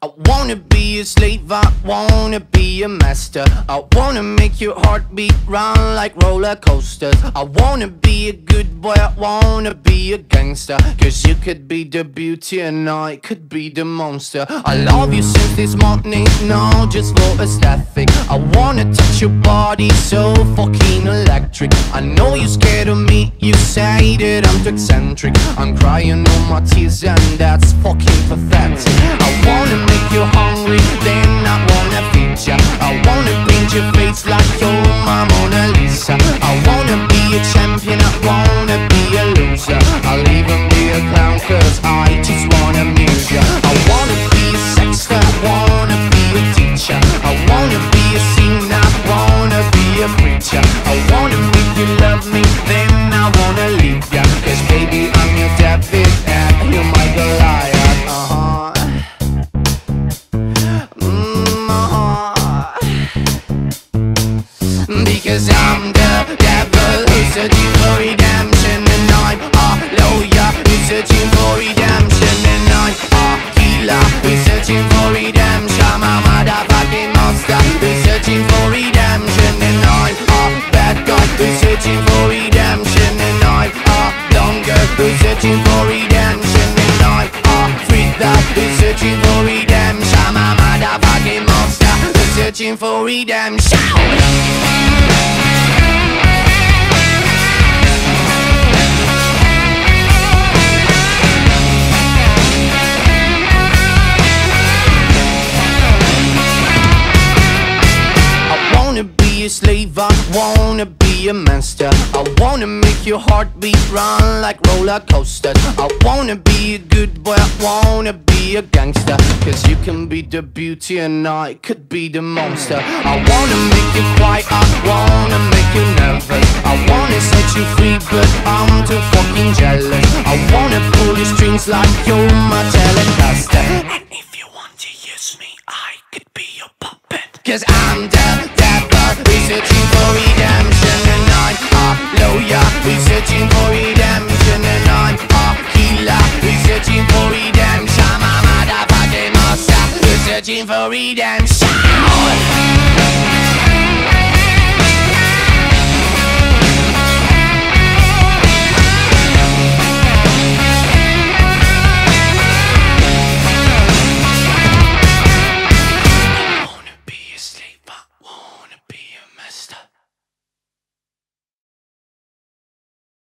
wanna be a slave, I wanna be a master. I wanna make your heartbeat run like roller coasters. I wanna be a good boy, I wanna be a gangster. Cause you could be the beauty and I could be the monster. I love you since this morning, no, just for aesthetic. I wanna touch your body so fucking electric. I know you're scared of me, you say that I'm too eccentric. I'm crying all my tears and that's fucking pathetic. I wanna make you hungry, then I wanna feed ya. I wanna paint your face like you're my Mona Lisa. I wanna be a champion, I wanna be a loser. I'll even be a clown cause I just wanna amuse ya. I wanna be a sexter, I wanna be a teacher. I wanna be a singer, I wanna be a preacher. I wanna make you love me, then I wanna leave ya. Cause baby I'm your David and you're my Goliath. Because I'm the devil who's searching for redemption. And I'm a lawyer who's searching for redemption. And I'm a healer who's searching for redemption. I'm a motherfucking monster who's searching for redemption. And I'm a bad guy who's searching for redemption. And I'm a dumb girl who's searching for redemption. And I'm a freak that who's searching for redemption. I'm a motherfucking monster who's searching for redemption. Be a slave, I wanna be a master. I wanna make your heartbeat run like roller coasters. I wanna be a good boy, I wanna be a gangster. Cause you can be the beauty and I could be the monster. I wanna make you cry, I wanna make you nervous. I wanna set you free but I'm too fucking jealous. I wanna pull your strings like you're my Telecaster. And if you want to use me, I could be your puppet. Cause I'm the devil, we're searching for redemption. And I'm a lawyer, we're searching for redemption. And I'm a healer, we're searching for redemption. I'm a motherfucking monster, we're searching for redemption.